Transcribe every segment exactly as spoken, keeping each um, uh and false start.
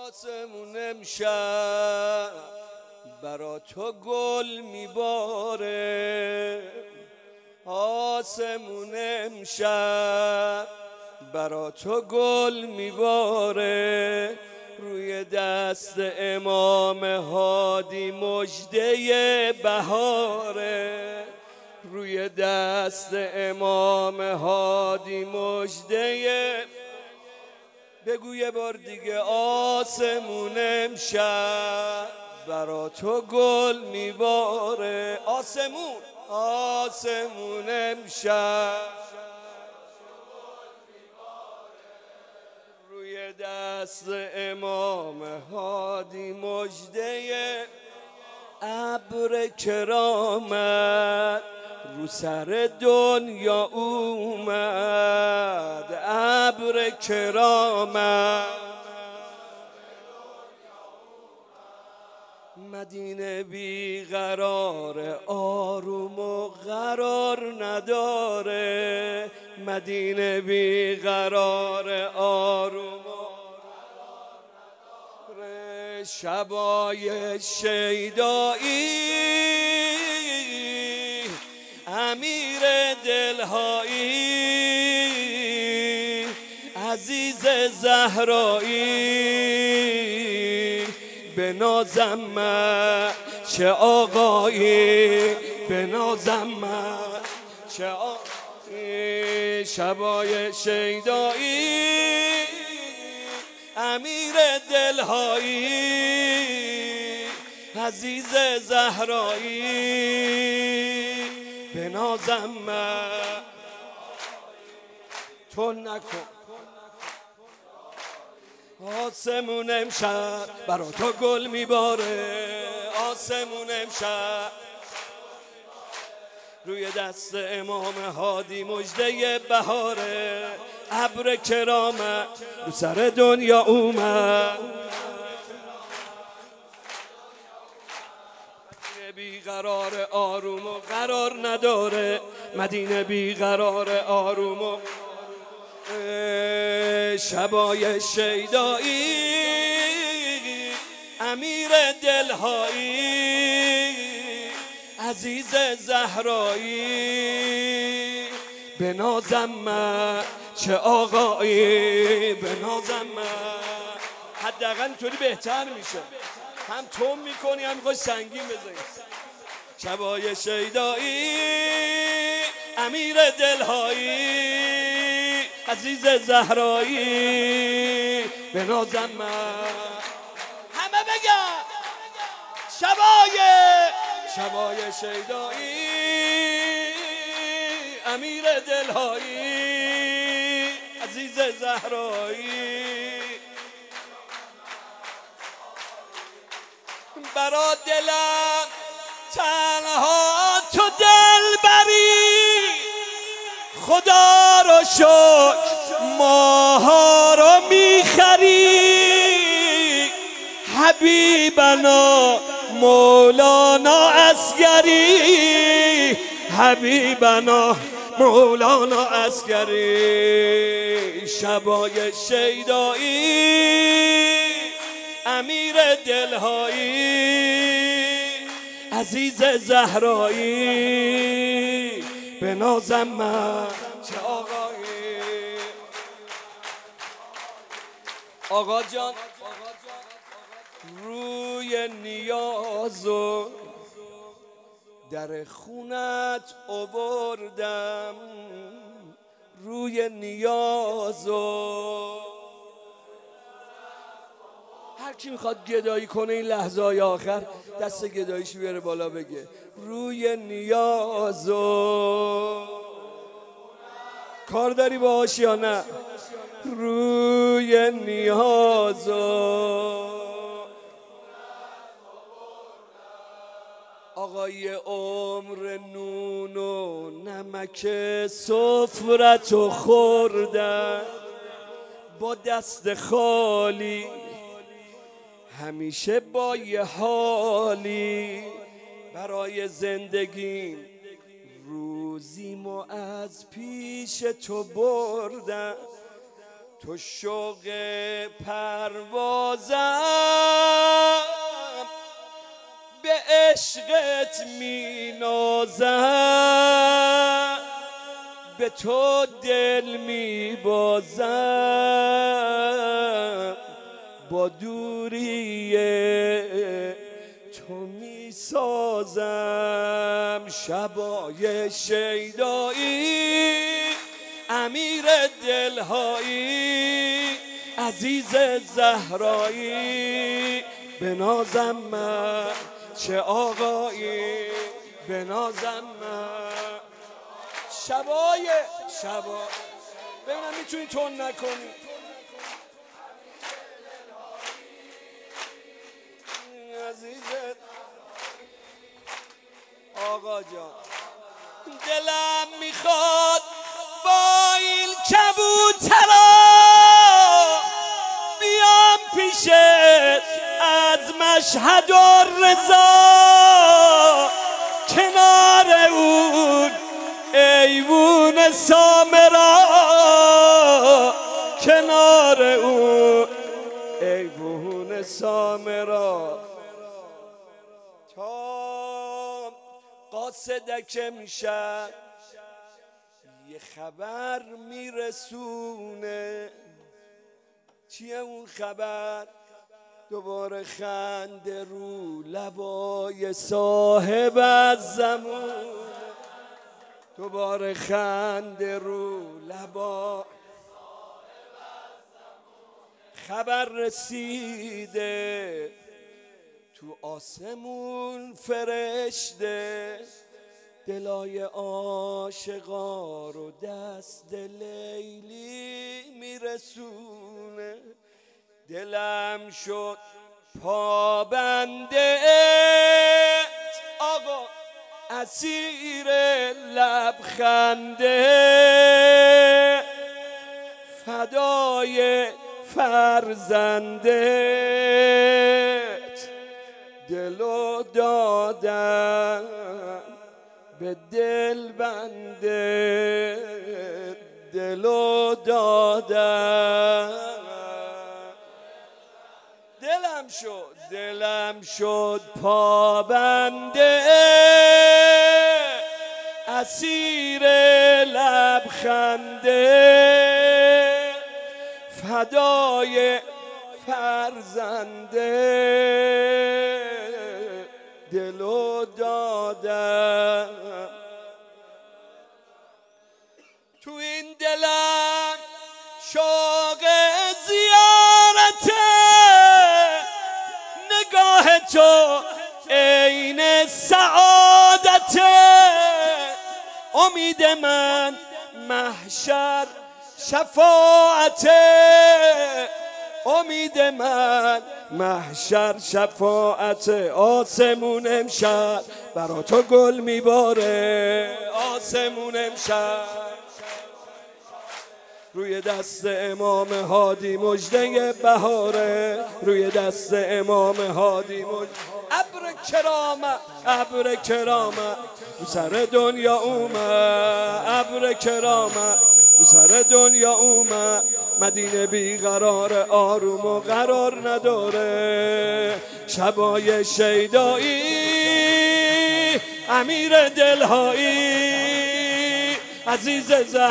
آسمون امشب برا تو گل میباره، آسمون امشب برا تو گل میباره، روی دست امام هادی مژده بهاره، روی دست امام هادی مژده. بگو یه بار دیگه آسمون امشب برا تو گل میباره، آسمون آسمون امشب روی دست امام هادی مژده، ابر کرامت رو سر دنیا اومد، ابر کرامت مدینه بی قرار آروم و قرار نداره، مدینه بی قرار آروم و شبای شیدایی امیر دلهایی عزیز زهرایی به نازم چه آقایی، به نازم چه آقایی، شبای شیدایی امیر دلهایی عزیز زهرایی به نازم تو نکن. آسمون امشب برا تو گل میباره، آسمون امشب روی دست امام هادی مژده بهاره، ابر کرامت رو سر دنیا اومد، مدینه بی قرار آروم و قرار نداره، مدینه بی قرار آروم و شبای شیدایی امیر دلهایی عزیز زهرایی به نازم چه آقایی، به نازم حداقل اینطوری بهتر میشه، هم تون میکنی هم میخوای سنگین بزنی. شبای شیدایی امیر دلهایی عزیز زهرایی به نازم همه بگن شبای شبای شیدایی امیر دلهایی عزیز زهرایی برا دلم تنها تو دل بری، خدا رو شکر ماها رو میخری، حبیبنا مولانا اصغری، حبیبنا مولانا اصغری شبای شیدایی امیر دلهایی عزیز زهرایی به نازم چه آقایی. آقا جان روی نیازو در خونت آوردم، روی نیازو هر کی میخواد گدایی کنه این لحظه های آخر دست گداییشو بیاره بالا بگه روی نیازو کار داری باهاش یا نه، روی نیازو آقای عمر نون و نمک سفرتو خوردن با دست خالی، همیشه با یه حالی برای زندگیم، روزیمو از پیش تو بردم تو شوق پروازم به عشقت می نازم به تو دل می بازم با دوری تو می سازم شبای شیدایی امیر دلهایی عزیز زهرایی بنازم من چه آقایی بنازم من شبای شبا ببینم میتونی تون نکنی عزیزت آقا جان دلم میخواد با این کبوترا بیام پیشت از مشهد و رضا کنار اون ایوون سامرا کنار اون ایوون سامرا تا قاصدک امشب یه خبر میرسونه چیه اون خبر دوباره خنده رو لبای صاحب از زمان دوباره خنده رو لبا خبر رسیده تو آسمون فرشته دلای عاشقا رو دست لیلی میرسونه دلم شد پابنده آقا اسیر لبخنده فدای فرزندت دلو دادم به دل بنده دلو دادم دلم شد دلم شد پابنده اسیر لبخنده فدای فرزنده دلو دادم تو این دلم شوق زیارت نگاه تو عین سعادت امید من محشر شفاعت امید من محشر شفاعت آسمون امشب برا تو گل میباره آسمون امشب روی دست امام هادی مژده بهاره روی دست امام هادی مژده ابر کرامت ابر کرامت رو سر دنیا اومد ابر کرامت رو سر دنیا اومد مدینه بیقرار آروم و قرار نداره شبای شیدایی امیر دلهایی عزیز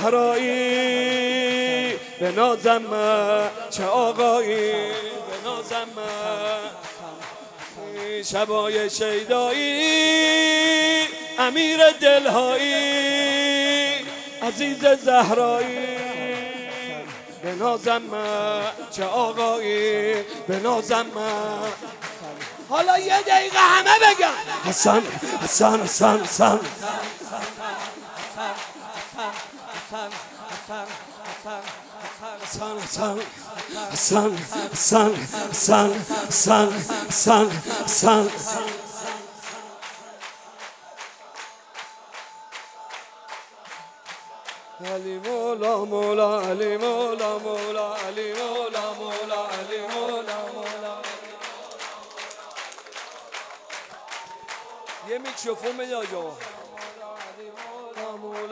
زهرایی بنازم من چه آقایی بنازم من شبای شیدایی امیر دلهایی عزیز زهرایی بنازم من چه آقایی بنازم من حالا یه دقیقه همه بگم حسن حسن حسن حسن حسن حسن حسن حسن حسن حسن حسن حسن علی مولا مولا علی مولا مولا علی مولا مولا علی مولا مولا یه میکروفون بده آقا